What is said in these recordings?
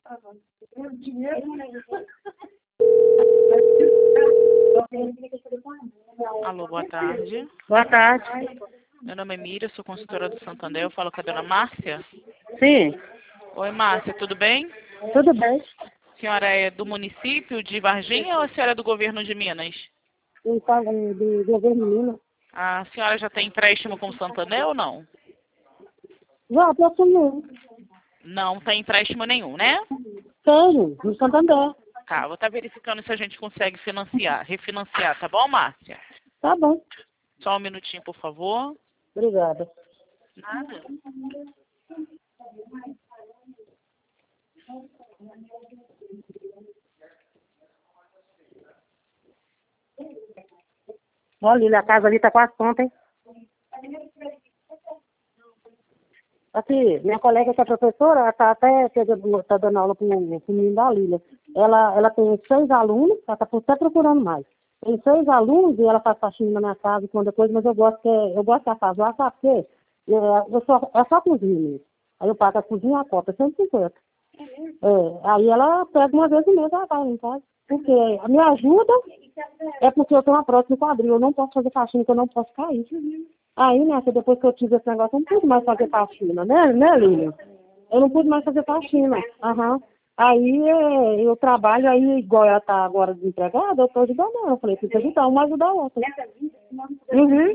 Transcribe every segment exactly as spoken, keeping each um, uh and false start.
Alô, boa tarde. Boa tarde. Meu nome é Miriam, sou consultora do Santander. Eu falo com a dona Márcia. Sim, Oi, Márcia, tudo bem? tudo bem. A senhora é do município de Varginha ou a senhora é do governo de Minas? Eu falo do governo Minas. A senhora já tem empréstimo com o Santander ou não? Já, tô assumindo. Não tem empréstimo nenhum, né? Tenho, no Santander. Tá, vou estar verificando se a gente consegue financiar, refinanciar, tá bom, Márcia? Tá bom. Só um minutinho, por favor. Obrigada. Nada. Olha, Lília, a casa ali tá quase pronta, hein? Aqui, minha colega que é professora, ela tá até pegando, tá dando aula pro, pro menino da Lília. Ela, ela tem seis alunos, ela tá até procurando mais. Tem seis alunos e ela faz faxina na minha casa e quando coisa, mas eu gosto que é- eu gosto da casa lá, sabe por quê? É, eu só, é só cozinha mesmo. Aí eu pago a cozinha e a cota, cento e cinquenta. É, aí ela pega uma vez e meia, ela vai, não sabe? Porque a minha ajuda é porque eu tenho uma prótese no quadril, eu não posso fazer faxina, que eu não posso cair. Aí, né, que depois que eu tive esse negócio, eu não pude mais fazer faxina, né, né, Lívia? Eu não pude mais fazer faxina. Aham. Aí é, eu trabalho, aí igual ela tá agora desempregada, eu tô ajudando ela. Eu falei, precisa ajudar, uma ajuda a outra. Uhum.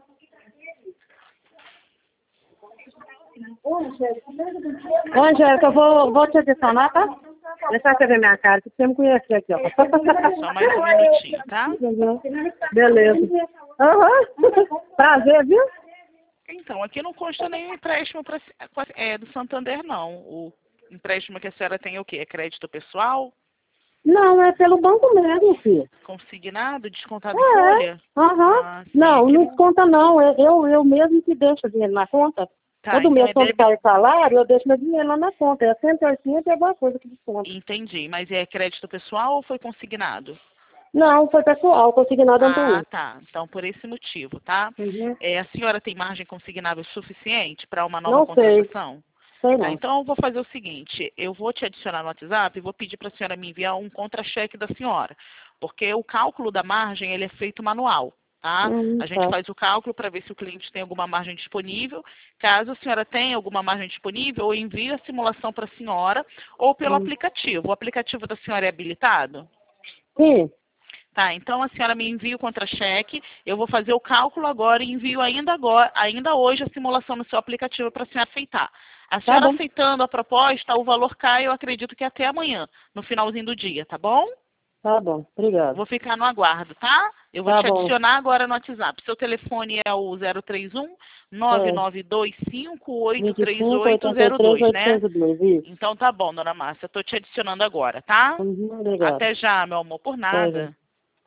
Ô, Angélica, eu vou, vou te adicionar, tá? Deixa você ver minha cara, que você me conhece aqui, ó. Só mais um minutinho, tá? Uhum. Beleza. Aham. Prazer, viu? Então, aqui não consta nenhum empréstimo pra, é, do Santander, não. O empréstimo que a senhora tem é o quê? É crédito pessoal? Não, é pelo banco mesmo, filho. Consignado? Descontado em É. folha? Aham. Ah, sim, Não, aqui não não. desconta não. Eu, eu, eu mesmo que deixo o dinheiro na conta. Tá, Todo então mês, é quando débito. sai o salário, eu deixo meu dinheiro lá na conta. É cento e oitenta e alguma coisa que desconta. Entendi, mas é crédito pessoal ou foi consignado? Não, foi pessoal, consignado Ah, Antônio. tá. Então, por esse motivo, tá? Uhum. É, a senhora tem margem consignável suficiente para uma nova Não sei, contratação? sei Tá, não. então eu vou fazer o seguinte, eu vou te adicionar no WhatsApp e vou pedir para a senhora me enviar um contra-cheque da senhora, porque o cálculo da margem ele é feito manual, tá? Hum, A gente tá. faz o cálculo para ver se o cliente tem alguma margem disponível. Caso a senhora tenha alguma margem disponível, eu envio a simulação para a senhora ou pelo Hum. aplicativo. O aplicativo da senhora é habilitado? Sim, Tá, então a senhora me envia o contra-cheque, eu vou fazer o cálculo agora e envio ainda agora, ainda hoje a simulação no seu aplicativo para a senhora aceitar. A tá senhora bom. aceitando a proposta, o valor cai, eu acredito que até amanhã, no finalzinho do dia, tá bom? Tá bom, obrigado. Vou ficar no aguardo, tá? Eu vou Tá te bom. adicionar agora no WhatsApp. Seu telefone é o zero três um, nove É, nove dois cinco, oito vinte e três cinco, oito oitenta e zero três, dois, né? oitocentos e dois, isso. Então tá bom, dona Márcia, eu tô te adicionando agora, tá? Uhum, obrigado. Até já, meu amor, por Até já. nada.